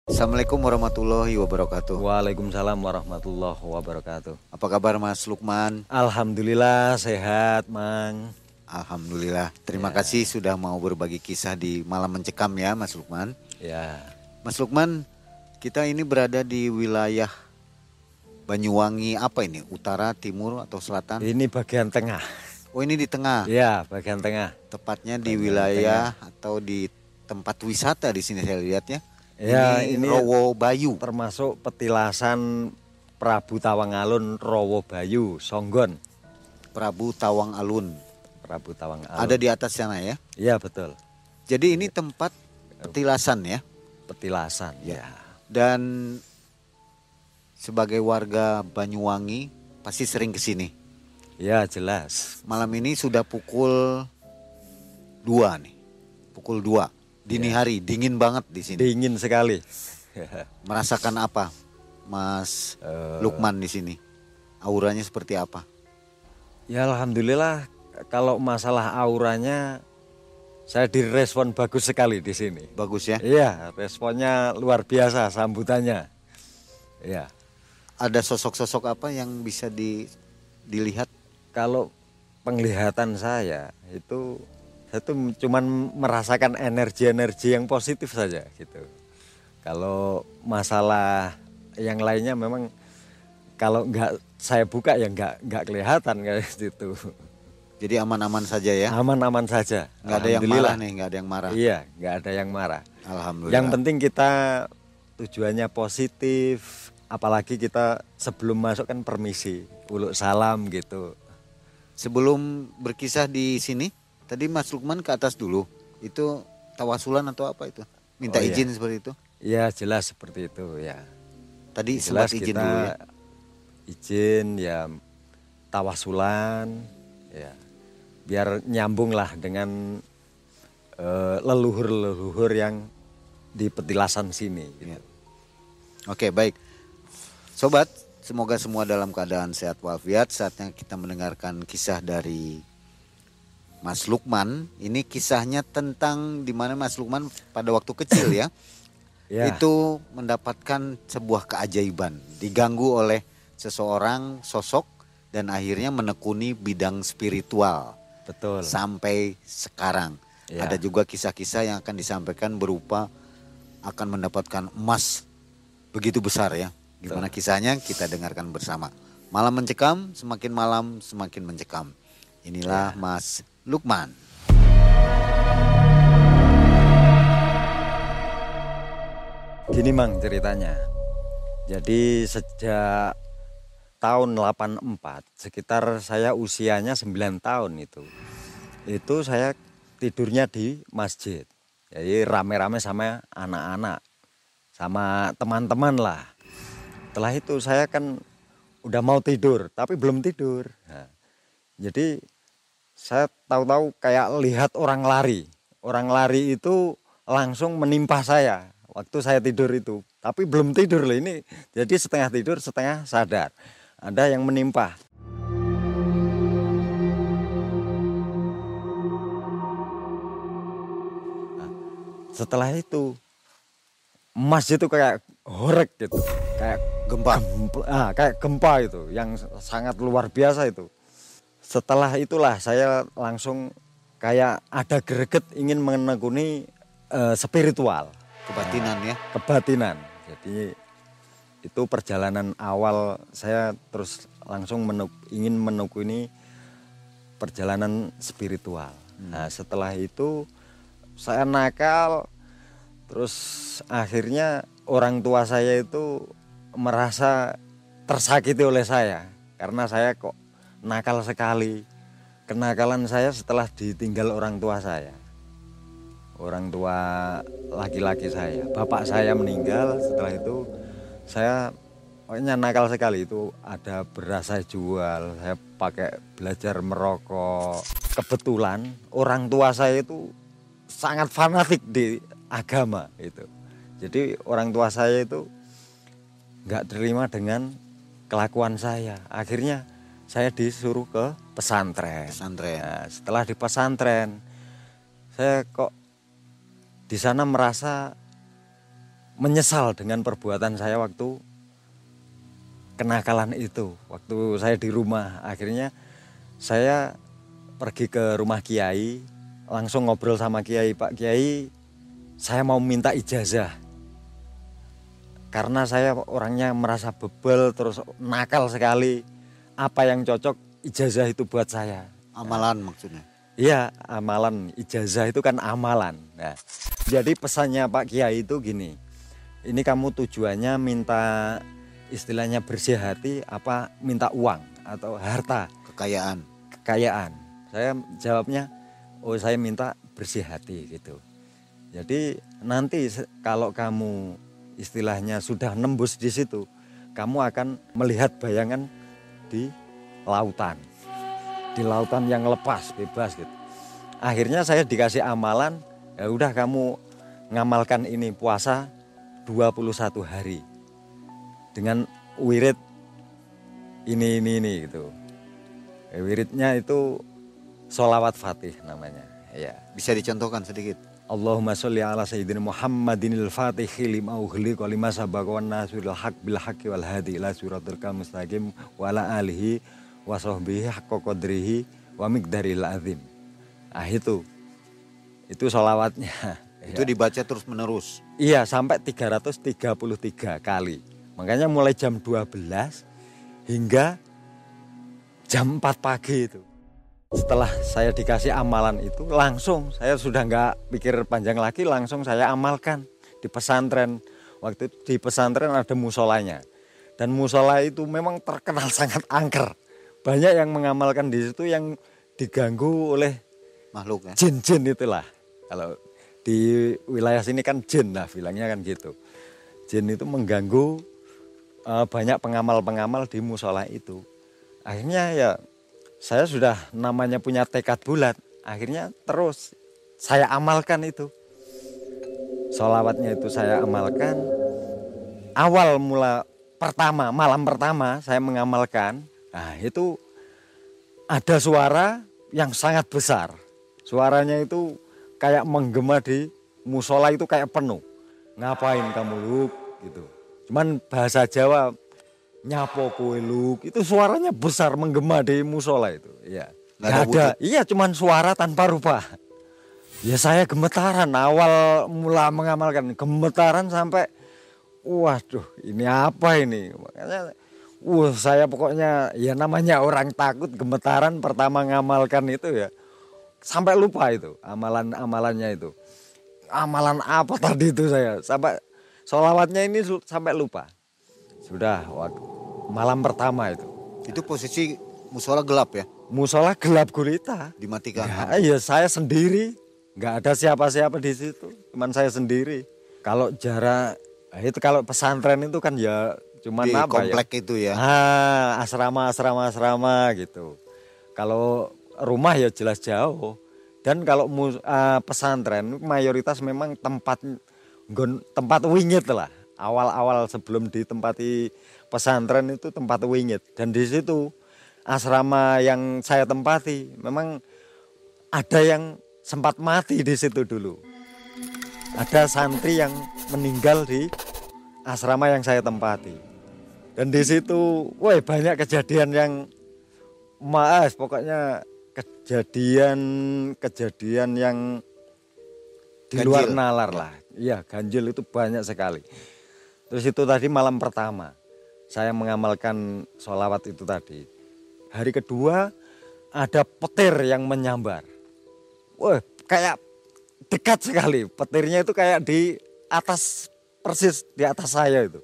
Assalamualaikum warahmatullahi wabarakatuh. Waalaikumsalam warahmatullahi wabarakatuh. Apa kabar Mas Lukman? Alhamdulillah sehat, Mang. Alhamdulillah. Terima Ya, kasih sudah mau berbagi kisah di malam mencekam ya Mas Lukman. ya. Mas Lukman, kita ini berada di wilayah Banyuwangi apa ini? Utara, timur atau selatan? Ini bagian tengah. Oh ini di tengah. Ya, bagian tengah. Tepatnya di Bagian wilayah atau di tempat wisata di sini saya lihat ya. Ya, Ini ini Rowo Bayu. termasuk petilasan Prabu Tawang Alun Rowo Bayu, Songgon. Prabu Tawang Alun. Prabu Tawang Alun. Ada di atas sana ya. Iya, betul. Jadi ini tempat petilasan ya. Petilasan, Ya. ya. Dan sebagai warga Banyuwangi pasti sering ke sini. Ya, jelas. Malam ini sudah pukul 2 nih. Pukul 2 dini hari, dingin banget di sini. Dingin sekali. Merasakan apa Mas Lukman di sini? Auranya seperti apa? Ya, alhamdulillah kalau masalah auranya saya direspon bagus sekali di sini. Bagus ya? Iya, responnya luar biasa sambutannya. Iya. Ada sosok-sosok apa yang bisa dilihat? Kalau penglihatan saya tuh cuman merasakan energi-energi yang positif saja gitu. Kalau masalah yang lainnya memang kalau nggak saya buka ya nggak kelihatan kayak gitu. Jadi aman-aman saja ya? Aman-aman saja. Nggak ada yang marah nih, nggak ada yang marah. Iya, nggak ada yang marah. Alhamdulillah. Yang penting kita tujuannya positif, apalagi kita sebelum masuk kan permisi, uluk salam gitu. Sebelum berkisah di sini, tadi Mas Lukman ke atas dulu. Itu tawasulan atau apa itu? Minta Oh, iya. izin seperti itu? Ya jelas seperti itu ya. Tadi Jelas sempat izin kita dulu ya? izin ya tawasulan ya biar nyambung lah dengan leluhur-leluhur yang di petilasan sini gitu. Ya. Oke baik. Sobat, semoga semua dalam keadaan sehat walafiat. Saatnya kita mendengarkan kisah dari Mas Lukman. Ini kisahnya tentang di mana Mas Lukman pada waktu kecil ya. Ya, Itu mendapatkan sebuah keajaiban. Diganggu oleh seseorang sosok dan akhirnya menekuni bidang spiritual. betul. Sampai sekarang. Ya. Ada juga kisah-kisah yang akan disampaikan berupa akan mendapatkan emas begitu besar ya. Gimana kisahnya kita dengarkan bersama. Malam mencekam, semakin malam semakin mencekam. Inilah Mas Lukman. Gini Mang ceritanya. Jadi sejak tahun 84 sekitar saya usianya 9 tahun itu saya tidurnya di masjid. Jadi rame-rame sama anak-anak sama teman-teman lah. Setelah itu saya kan udah mau tidur tapi belum tidur. Nah, jadi saya tahu-tahu kayak lihat orang lari. Orang lari itu langsung menimpa saya waktu saya tidur itu. Tapi belum tidur loh ini. Jadi setengah tidur setengah sadar. Ada yang menimpa. Nah, setelah itu emas itu kayak horeg gitu. Kayak kayak gempa itu yang sangat luar biasa itu. Setelah itulah saya langsung kayak ada greget ingin menekuni spiritual. Kebatinan ya. Kebatinan. Jadi itu perjalanan awal saya terus langsung ingin menekuni perjalanan spiritual. Nah setelah itu saya nakal terus akhirnya orang tua saya itu merasa tersakiti oleh saya karena saya kok nakal sekali. Kenakalan saya setelah ditinggal orang tua saya. Orang tua laki-laki saya, bapak saya meninggal. Setelah itu saya pokoknya nakal sekali. Itu ada beras saya jual, saya pakai belajar merokok. Kebetulan orang tua saya itu sangat fanatik di agama itu. Jadi orang tua saya itu nggak terima dengan kelakuan saya. Akhirnya saya disuruh ke pesantren. Nah, setelah di pesantren saya kok di sana merasa menyesal dengan perbuatan saya waktu kenakalan itu. Waktu saya di rumah, akhirnya saya pergi ke rumah Kiai, langsung ngobrol sama Kiai, Pak Kiai, saya mau minta ijazah. Karena saya orangnya merasa bebel, terus nakal sekali. Apa yang cocok ijazah itu buat saya. Amalan maksudnya. Iya, amalan. Ijazah itu kan amalan. Nah, jadi pesannya Pak Kiai itu gini. Ini kamu tujuannya minta istilahnya bersih hati apa minta uang atau harta? Kekayaan. Kekayaan. Saya jawabnya, oh saya minta bersih hati gitu. Jadi nanti kalau kamu istilahnya sudah nembus di situ, kamu akan melihat bayangan di lautan. Di lautan yang lepas, bebas gitu. Akhirnya saya dikasih amalan, ya udah kamu ngamalkan ini puasa 21 hari. Dengan wirid ini gitu. Wiridnya itu sholawat Fatih namanya. Ya. Bisa dicontohkan sedikit. Allahumma sholli ala sayyidina Muhammadinil Fatihi lima ughliqa lima sabaqa wan nasiril haq bil haqqi wal hadi ila siratal mustaqim wa ala alihi wa sahbihi haqqa qadrihi wa miqdaril azim. Ah itu sholawatnya. Itu dibaca terus menerus. Iya, sampai 333 kali. Makanya mulai jam 12 hingga jam 4 pagi itu. Setelah saya dikasih amalan itu, langsung saya sudah nggak pikir panjang lagi, langsung saya amalkan di pesantren. Waktu itu di pesantren ada musolanya. Dan musola itu memang terkenal sangat angker. Banyak yang mengamalkan di situ yang diganggu oleh Makhluk ya. Jin-jin itulah. Kalau di wilayah sini kan jin lah bilangnya kan gitu. Jin itu mengganggu banyak pengamal-pengamal di musola itu. Akhirnya ya saya sudah namanya punya tekad bulat. Akhirnya terus saya amalkan itu. Sholawatnya itu saya amalkan. Awal mula pertama, malam pertama saya mengamalkan. Nah itu ada suara yang sangat besar. Suaranya itu kayak menggema di musola itu kayak penuh. Ngapain kamu Luk gitu. Cuman bahasa Jawa nyapo kowe Luk itu suaranya besar menggema di musola itu. Iya. Nggak ada. Iya cuman suara tanpa rupa. Ya saya gemetaran awal mula mengamalkan gemetaran sampai waduh ini apa ini. Makanya saya pokoknya ya namanya orang takut gemetaran pertama ngamalkan itu ya. Sampai lupa itu amalan-amalannya itu. Amalan apa tadi itu saya sampai sholawatnya ini sampai lupa. Sudah waktu malam pertama itu. Itu posisi musola gelap ya? Musola gelap gulita. Dimatikan. Ya saya sendiri, nggak ada siapa-siapa di situ, cuman saya sendiri. Kalau jarak itu kalau pesantren itu kan ya cuman di apa komplek ya? itu ya. Asrama gitu. Kalau rumah ya jelas jauh. Dan kalau pesantren mayoritas memang tempat wingit lah. Awal-awal sebelum ditempati pesantren itu tempat wingit. Dan di situ asrama yang saya tempati memang ada yang sempat mati di situ dulu. Ada santri yang meninggal di asrama yang saya tempati. Dan di situ banyak kejadian yang pokoknya kejadian yang di luar nalar lah. Iya, ganjil itu banyak sekali. Terus itu tadi malam pertama saya mengamalkan sholawat itu tadi. Hari kedua ada petir yang menyambar. Kayak dekat sekali. Petirnya itu kayak di atas, persis di atas saya itu.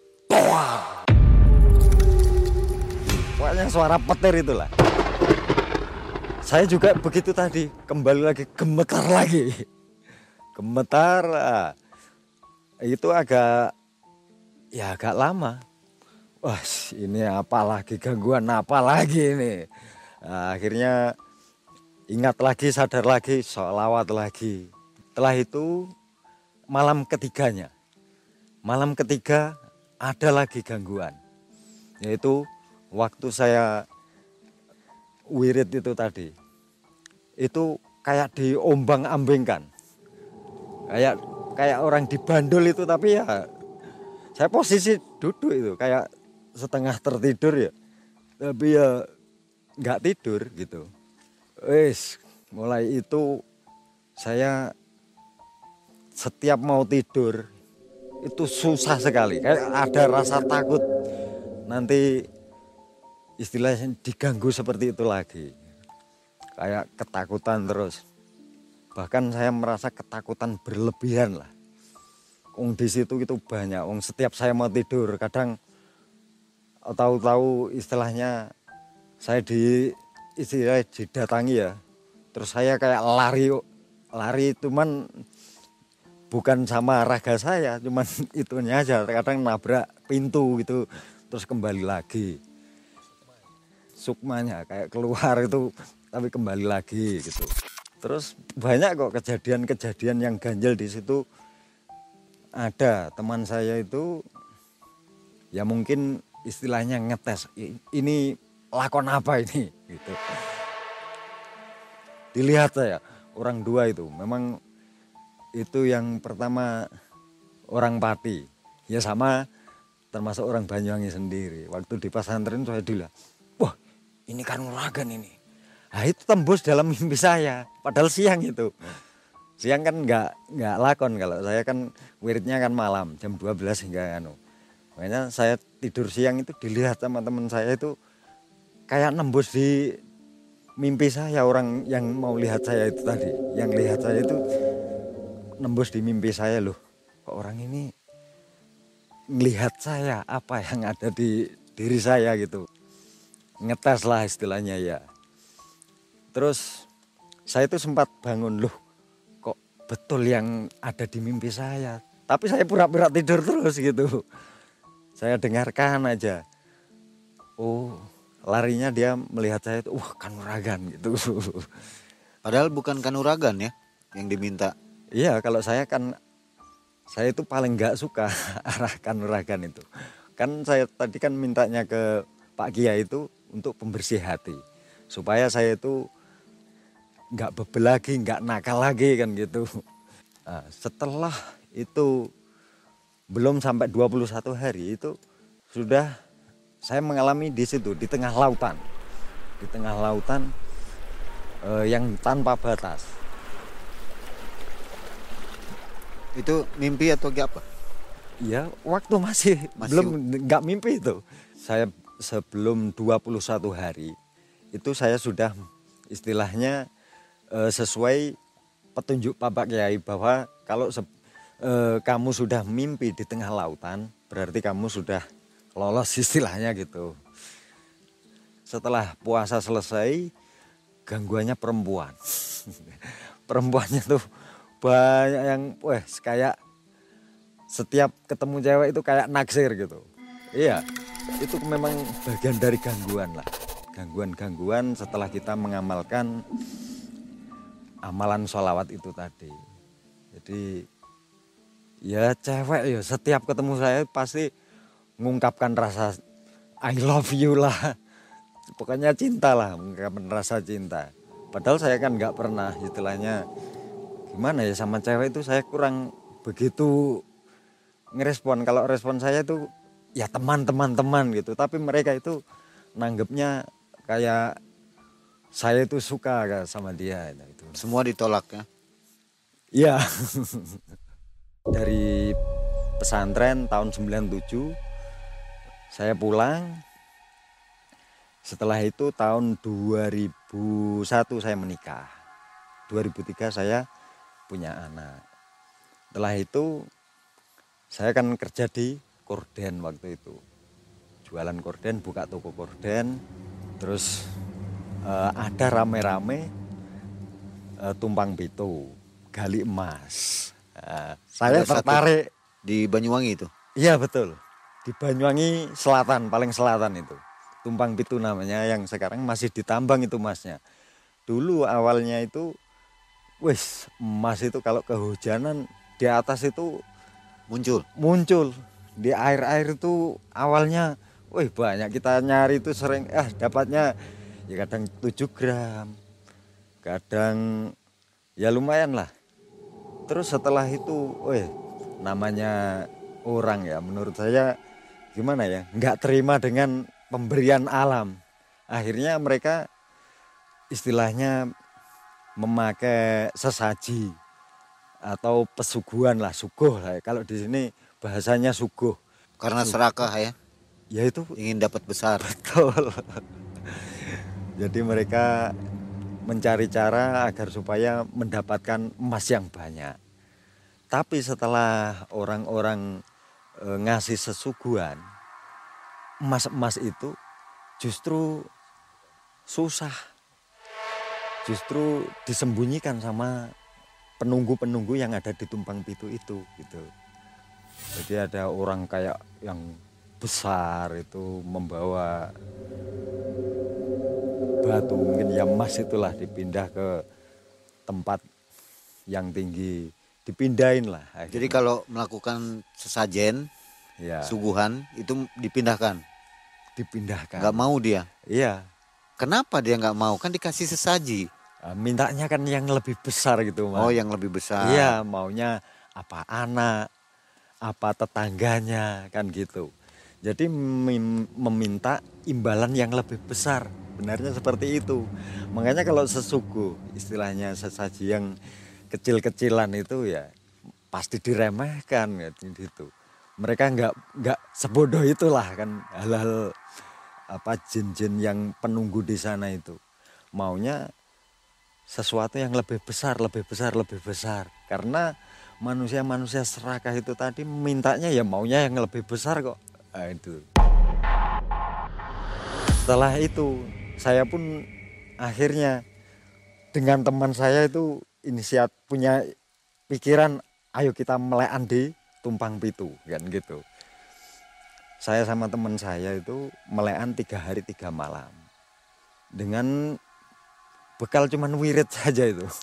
Pokoknya suara petir itulah. Saya juga begitu tadi, kembali lagi gemetar lagi. Gemetar, itu agak lama. Wah ini apa lagi, gangguan apa lagi ini. Akhirnya ingat lagi, sadar lagi, sholawat lagi. Setelah itu malam ketiganya. Malam ketiga ada lagi gangguan. Yaitu waktu saya wirid itu tadi. Itu kayak diombang-ambingkan. Kayak kayak orang dibandul itu, tapi ya saya posisi duduk itu kayak setengah tertidur ya, tapi ya nggak tidur gitu. Mulai itu saya setiap mau tidur itu susah sekali, kayak ada rasa takut nanti istilahnya diganggu seperti itu lagi, kayak ketakutan terus. Bahkan saya merasa ketakutan berlebihan lah. Di situ itu banyak. Setiap saya mau tidur, kadang tahu-tahu istilahnya saya didatangi ya. Terus saya kayak lari cuman bukan sama raga saya, cuman itunya aja. Kadang nabrak pintu gitu, terus kembali lagi. Sukmanya kayak keluar itu, tapi kembali lagi gitu. Terus banyak kok kejadian-kejadian yang ganjil di situ. Ada teman saya itu ya mungkin istilahnya ngetes, ini lakon apa ini gitu. Dilihat saya orang dua itu, memang itu yang pertama orang Pati, ya sama termasuk orang Banyuwangi sendiri. Waktu di pesantren saya dilihat, wah ini kanuragan ini. Nah itu tembus dalam mimpi saya, padahal siang itu. Siang kan nggak lakon, kalau saya kan wiridnya kan malam jam 12 hingga makanya saya tidur siang itu dilihat sama teman saya itu kayak nembus di mimpi saya. Orang yang mau lihat saya itu tadi, yang lihat saya itu nembus di mimpi saya, loh kok orang ini ngelihat saya, apa yang ada di diri saya gitu. Ngetes lah istilahnya ya. Terus saya itu sempat bangun, loh kok betul yang ada di mimpi saya. Tapi saya pura-pura tidur terus gitu. Saya dengarkan aja. Oh, larinya dia melihat saya itu, wah kanuragan gitu. Padahal bukan kanuragan ya yang diminta. Iya, kalau saya itu paling nggak suka arah kanuragan itu. Kan saya tadi kan mintanya ke Pak Kiai itu untuk pembersih hati. Supaya saya itu nggak bebel lagi, nggak nakal lagi kan gitu. Nah, setelah itu belum sampai 21 hari itu sudah saya mengalami di situ, di tengah lautan. Di tengah lautan yang tanpa batas. Itu mimpi atau apa? Iya, waktu masih belum, nggak mimpi itu. Saya sebelum 21 hari itu saya sudah istilahnya sesuai petunjuk Pak Kiai bahwa kalau kamu sudah mimpi di tengah lautan, berarti kamu sudah lolos istilahnya gitu. Setelah puasa selesai, gangguannya perempuan. Perempuannya tuh banyak yang kayak setiap ketemu cewek itu kayak naksir gitu. Iya, itu memang bagian dari gangguan lah. Gangguan-gangguan setelah kita mengamalkan amalan sholawat itu tadi. Jadi ya cewek ya setiap ketemu saya pasti mengungkapkan rasa I love you lah. Pokoknya cinta lah, mengungkapkan rasa cinta. Padahal saya kan nggak pernah istilahnya gimana ya sama cewek itu, saya kurang begitu ngerespon. Kalau respon saya itu ya teman-teman gitu. Tapi mereka itu nanggepnya kayak saya itu suka sama dia itu. Semua ditolak ya? Iya. Dari pesantren tahun 97 saya pulang. Setelah itu tahun 2001 saya menikah. 2003 saya punya anak. Setelah itu saya kan kerja di Korden waktu itu. Jualan korden, buka toko korden. Terus ada rame-rame tumpang pitu, gali emas. Saya tertarik di Banyuwangi itu. Iya betul, di Banyuwangi selatan, paling selatan itu tumpang pitu namanya, yang sekarang masih ditambang itu emasnya. Dulu awalnya itu emas itu kalau kehujanan di atas itu muncul di air itu awalnya banyak, kita nyari itu sering dapatnya ya kadang 7 gram, kadang ya lumayan lah. Terus setelah itu, namanya orang ya, menurut saya gimana ya, nggak terima dengan pemberian alam. Akhirnya mereka istilahnya memakai sesaji atau pesuguhan lah, suguh lah. Kalau di sini bahasanya suguh. Karena serakah ya, Ya itu ingin dapat besar. betul. Jadi mereka mencari cara agar supaya mendapatkan emas yang banyak. Tapi setelah orang-orang ngasih sesuguhan, emas-emas itu justru susah. Justru disembunyikan sama penunggu-penunggu yang ada di Tumpang Pitu itu gitu. Jadi ada orang kayak yang besar itu membawa batu, mungkin ya emas itulah, dipindah ke tempat yang tinggi, dipindahin lah akhirnya. Jadi kalau melakukan sesajen, Ya, suguhan itu dipindahkan. dipindahkan. Nggak mau dia. Iya, Kenapa dia nggak mau? Kan dikasih sesaji. mintanya kan yang lebih besar gitu, Mas. Oh, yang lebih besar. Iya, maunya apa anak, apa tetangganya, kan gitu. Jadi meminta imbalan yang lebih besar, benarnya seperti itu. Makanya kalau sesuguh, istilahnya sesaji yang kecil-kecilan itu ya pasti diremehkan gitu. Mereka nggak sebodoh itulah kan, hal-hal apa jin-jin yang penunggu di sana itu. Maunya sesuatu yang lebih besar, lebih besar, lebih besar. Karena manusia-manusia serakah itu tadi mintanya ya maunya yang lebih besar kok. Nah, itu. Setelah itu saya pun akhirnya dengan teman saya itu inisiatif punya pikiran, ayo kita melekan di Tumpang Pitu kan gitu. Saya sama teman saya itu melekan 3 hari 3 malam dengan bekal cuman wirid saja itu.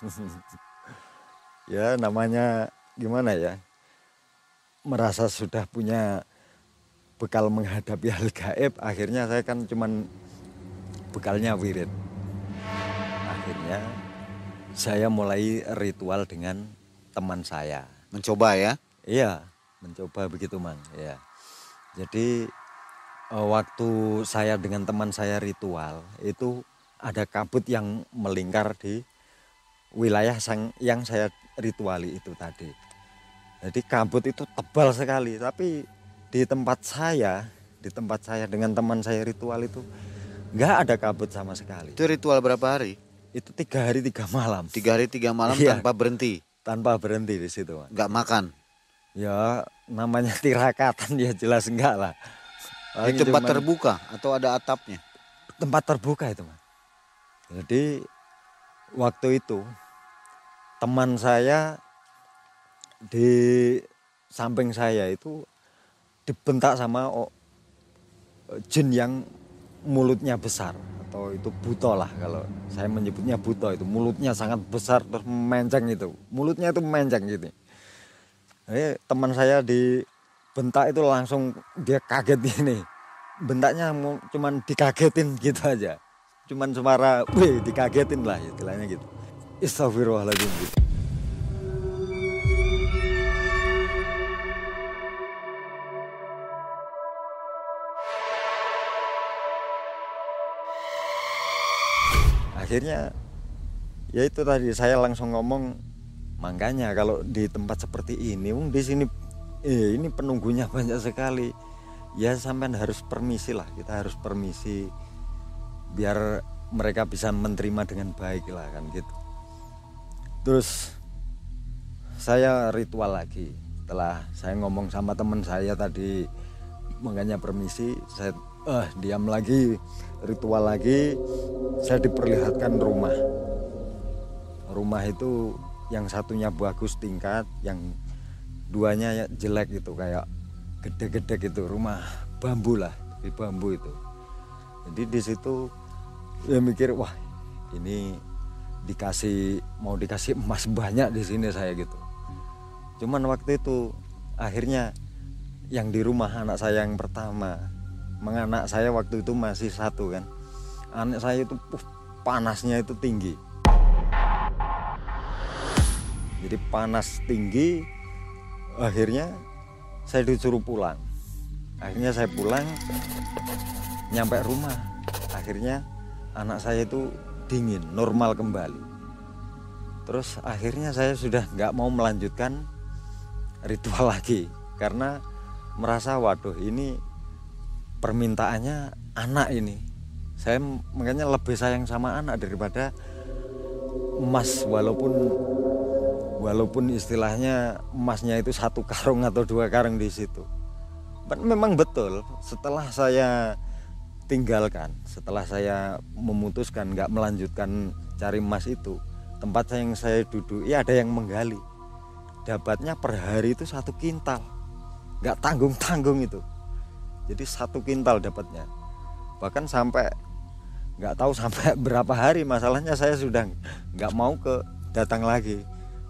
Ya namanya gimana ya, merasa sudah punya bekal menghadapi hal gaib, akhirnya saya kan cuman bekalnya wirid. Akhirnya saya mulai ritual dengan teman saya. Mencoba ya. Iya, mencoba begitu, Mang. Ya. Jadi waktu saya dengan teman saya ritual itu ada kabut yang melingkar di wilayah yang saya rituali itu tadi. Jadi kabut itu tebal sekali, tapi di tempat saya dengan teman saya ritual itu nggak ada kabut sama sekali. Itu ritual berapa hari? Itu 3 hari 3 malam. 3 hari 3 malam Iya. tanpa berhenti. Tanpa berhenti di situ, Mas. Nggak makan. Ya namanya tirakatan ya jelas enggak lah. Di tempat terbuka atau ada atapnya? Tempat terbuka itu, Mas. Jadi waktu itu teman saya di samping saya itu dibentak sama jin yang mulutnya besar, atau itu buto lah kalau saya menyebutnya buto. Itu mulutnya sangat besar terus menceng, itu mulutnya itu menceng gitu. Teman saya dibentak itu langsung dia kaget gini, bentaknya cuman dikagetin gitu aja, cuman suara wih dikagetin lah istilahnya gitu. Astagfirullahaladzim gitu. Akhirnya ya itu tadi saya langsung ngomong, makanya kalau di tempat seperti ini, di sini ini penunggunya banyak sekali. Ya sampean harus permisi lah, kita harus permisi biar mereka bisa menerima dengan baik lah kan gitu. Terus saya ritual lagi. Setelah saya ngomong sama teman saya tadi, makanya permisi, saya diam lagi, ritual lagi. Saya diperlihatkan rumah. Rumah itu yang satunya bagus tingkat, yang duanya jelek itu kayak gede-gede gitu, rumah bambu lah, di bambu itu. Jadi di situ ya mikir, wah ini mau dikasih emas banyak di sini saya gitu. Cuman waktu itu akhirnya yang di rumah anak saya yang pertama, anak saya waktu itu masih 1 kan. Anak saya itu panasnya itu tinggi. Jadi panas tinggi, akhirnya saya disuruh pulang. Akhirnya saya pulang, nyampe rumah. Akhirnya anak saya itu dingin, normal kembali. Terus akhirnya saya sudah nggak mau melanjutkan ritual lagi. Karena merasa waduh ini permintaannya anak ini. Saya makanya lebih sayang sama anak daripada emas, walaupun istilahnya emasnya itu 1 karung atau 2 karung di situ. Memang betul setelah saya tinggalkan, setelah saya memutuskan nggak melanjutkan cari emas itu, tempat yang saya duduk ada yang menggali, dapatnya per hari itu 1 kintal, nggak tanggung-tanggung itu. Jadi 1 kintal dapatnya, bahkan sampai nggak tahu sampai berapa hari. Masalahnya saya sudah nggak mau datang lagi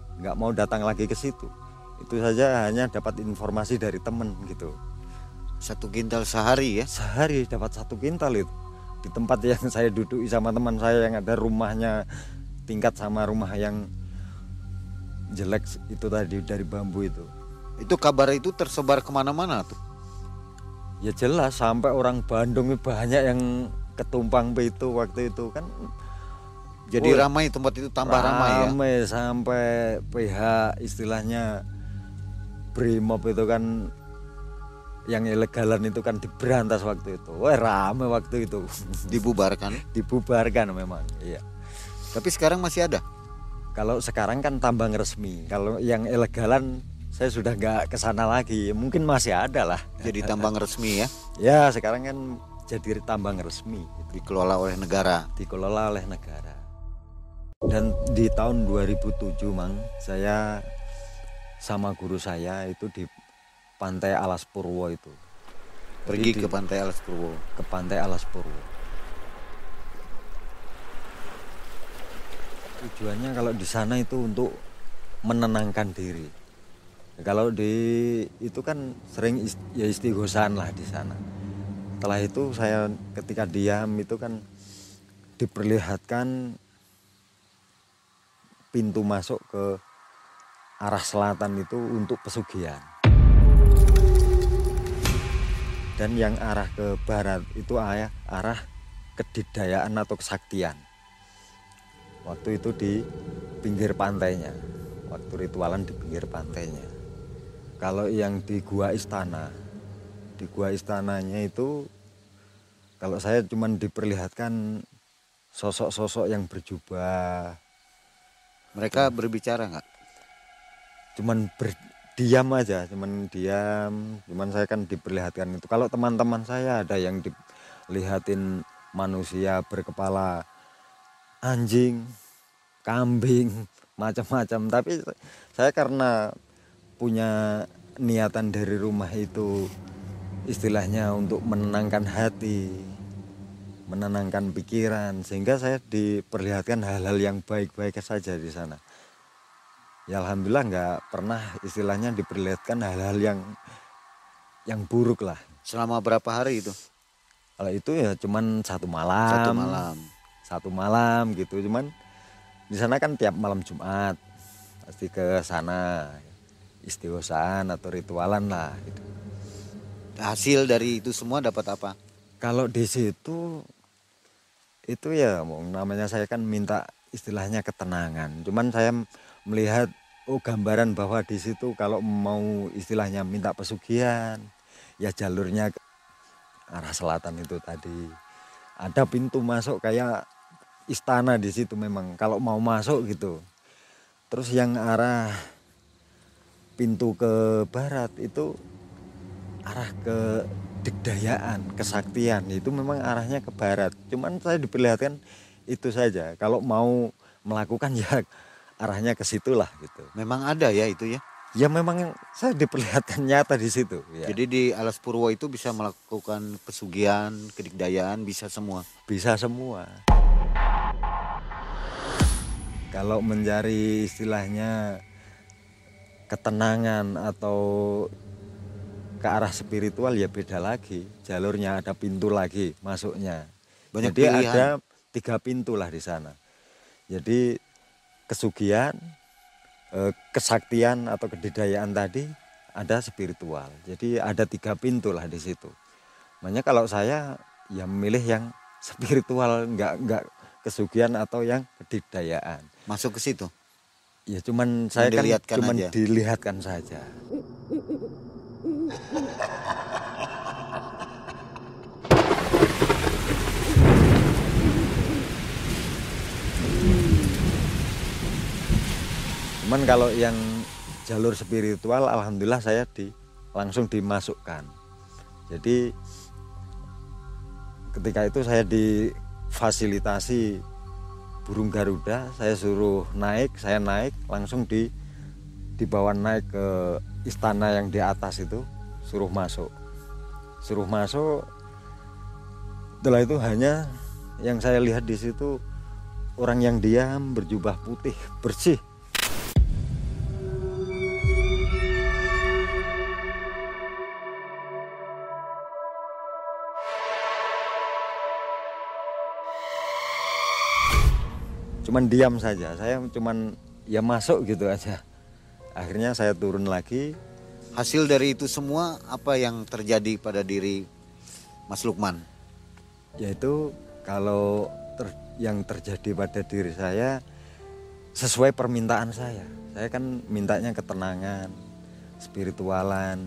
ke situ. Itu saja hanya dapat informasi dari temen gitu. 1 kintal sehari ya? Sehari dapat 1 kintal itu. Di tempat yang saya duduk sama teman saya yang ada rumahnya tingkat sama rumah yang jelek itu tadi dari bambu itu. Itu kabar itu tersebar kemana-mana tuh? Ya jelas, sampai orang Bandung banyak yang ketumpang itu waktu itu kan. Jadi ramai tempat itu, tambah ramai ya? Ramai sampai pihak istilahnya Brimob itu kan, yang ilegalan itu kan diberantas waktu itu. Ramai waktu itu. Dibubarkan? Dibubarkan memang, iya. Tapi sekarang masih ada? Kalau sekarang kan tambang resmi. Kalau yang ilegalan saya sudah nggak kesana lagi. Mungkin masih ada lah. Jadi tambang resmi ya? Ya sekarang kan jadi tambang resmi. Dikelola oleh negara? Dikelola oleh negara. Dan di tahun 2007 Mang, saya sama guru saya itu di Pantai Alas Purwo itu. Pergi ke Pantai Alas Purwo? Ke Pantai Alas Purwo. Tujuannya kalau di sana itu untuk menenangkan diri. Kalau itu kan sering istighosan lah di sana. Setelah itu saya ketika diam itu kan diperlihatkan pintu masuk ke arah selatan itu untuk pesugihan. Dan yang arah ke barat itu arah kedikdayaan atau kesaktian. Waktu itu di pinggir pantainya, waktu ritualan di pinggir pantainya. Kalau yang di gua istananya itu, kalau saya cuman diperlihatkan sosok-sosok yang berjubah. Mereka berbicara nggak? Cuman diam aja, cuman saya kan diperlihatkan itu. Kalau teman-teman saya ada yang dilihatin manusia berkepala anjing, kambing, macam-macam. Tapi saya karena punya niatan dari rumah itu istilahnya untuk menenangkan hati, menenangkan pikiran, sehingga saya diperlihatkan hal-hal yang baik-baik saja di sana. Ya alhamdulillah nggak pernah istilahnya diperlihatkan hal-hal yang buruk lah. Selama berapa hari itu? Kalau itu ya cuman 1 malam. 1 malam gitu. Cuman di sana kan tiap malam Jumat pasti ke sana istighosaan atau ritualan lah gitu. Hasil dari itu semua dapat apa? Kalau di situ itu ya namanya saya kan minta istilahnya ketenangan. Cuman saya melihat gambaran bahwa di situ kalau mau istilahnya minta pesugihan ya jalurnya ke arah selatan itu tadi. Ada pintu masuk kayak istana di situ memang kalau mau masuk gitu. Terus yang arah pintu ke barat itu arah ke digdayaan, kesaktian, itu memang arahnya ke barat. Cuman saya diperlihatkan itu saja. Kalau mau melakukan ya arahnya ke situlah gitu. Memang ada ya itu ya? Ya memang saya diperlihatkan nyata di situ. Ya. Jadi di Alas Purwo itu bisa melakukan pesugihan, kedikdayaan, bisa semua? Bisa semua. Kalau mencari istilahnya ketenangan atau ke arah spiritual ya beda lagi. Jalurnya ada pintu lagi masuknya. Banyak Jadi pilihan. ada 3 pintu lah di sana. Jadi kesugihan, kesaktian atau kedidayaan tadi ada spiritual. Jadi ada 3 pintu lah di situ. Makanya kalau saya ya memilih yang spiritual, nggak kesugihan atau yang kedidayaan. Masuk ke situ. Ya cuman saya kan Dilihatkan cuman aja. dilihatkan saja. Cuman kalau yang jalur spiritual alhamdulillah saya langsung dimasukkan. Jadi ketika itu saya difasilitasi burung Garuda, saya suruh naik, saya naik langsung dibawa naik ke istana yang di atas itu, suruh masuk. Setelah itu hanya yang saya lihat di situ orang yang diam berjubah putih bersih. Cuman diam saja, saya cuman ya masuk gitu aja. Akhirnya saya turun lagi. Hasil dari itu semua apa yang terjadi pada diri Mas Lukman? Yaitu kalau yang terjadi pada diri saya sesuai permintaan saya. Saya kan mintanya ketenangan, spiritualan.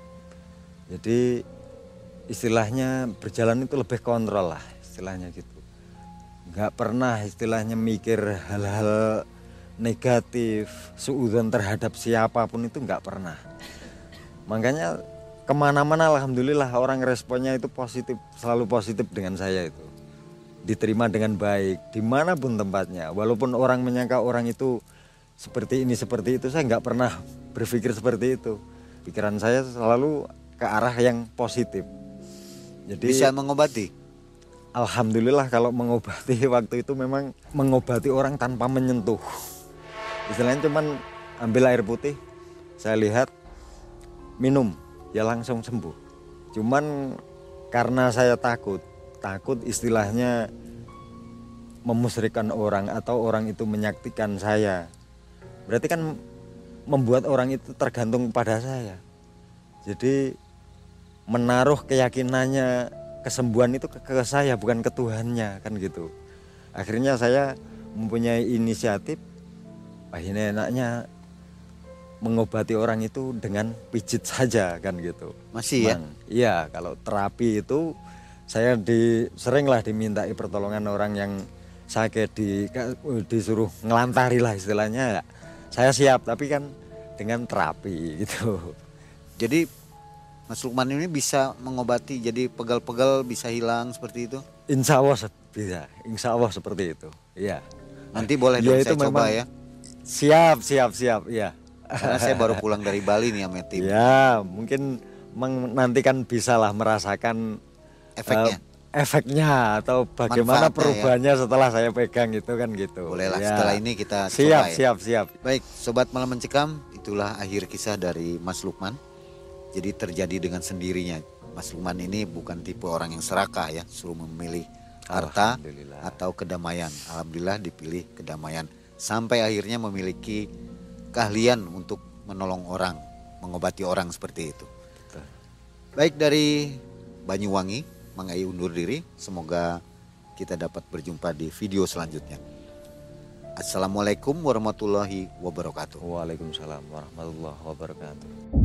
Jadi istilahnya berjalan itu lebih kontrol lah istilahnya gitu. Nggak pernah istilahnya mikir hal-hal negatif, suudzon terhadap siapapun itu nggak pernah. Makanya kemana-mana alhamdulillah orang responnya itu positif, selalu positif dengan saya itu. Diterima dengan baik, dimanapun tempatnya. Walaupun orang menyangka orang itu seperti ini, seperti itu, saya nggak pernah berpikir seperti itu. Pikiran saya selalu ke arah yang positif. Jadi Bisa mengobati? alhamdulillah kalau mengobati waktu itu memang mengobati orang tanpa menyentuh. Istilahnya cuman ambil air putih, saya lihat, minum, ya langsung sembuh. Cuman karena saya takut istilahnya memusrikan orang atau orang itu menyaktikan saya. Berarti kan membuat orang itu tergantung pada saya. Jadi menaruh keyakinannya kesembuhan itu ke saya bukan ke Tuhannya kan gitu. Akhirnya saya mempunyai inisiatif, ini enaknya mengobati orang itu dengan pijit saja kan gitu. Masih ya? Iya, kalau terapi itu saya seringlah dimintai pertolongan orang yang sakit disuruh ngelantari lah istilahnya. Saya siap tapi kan dengan terapi gitu. Jadi Mas Lukman ini bisa mengobati, jadi pegal-pegal bisa hilang seperti itu? Insya Allah bisa, insya Allah seperti itu. Iya. Nanti boleh Ya, dong itu saya coba memang ya. Siap, ya. Karena saya baru pulang dari Bali nih sama tim. Ya, mungkin nanti kan bisalah merasakan efeknya atau bagaimana Manfaatnya perubahannya setelah saya pegang itu kan gitu. Bolehlah Ya. setelah ini kita coba ya. Siap. Baik, Sobat Malam Mencekam, itulah akhir kisah dari Mas Lukman. Jadi terjadi dengan sendirinya. Mas Lukman ini bukan tipe orang yang serakah ya, suruh memilih harta atau kedamaian. Alhamdulillah dipilih kedamaian. Sampai akhirnya memiliki keahlian untuk menolong orang, mengobati orang seperti itu. Betul. Baik, dari Banyuwangi, Mang Ai undur diri. Semoga kita dapat berjumpa di video selanjutnya. Assalamualaikum warahmatullahi wabarakatuh. Waalaikumsalam warahmatullahi wabarakatuh.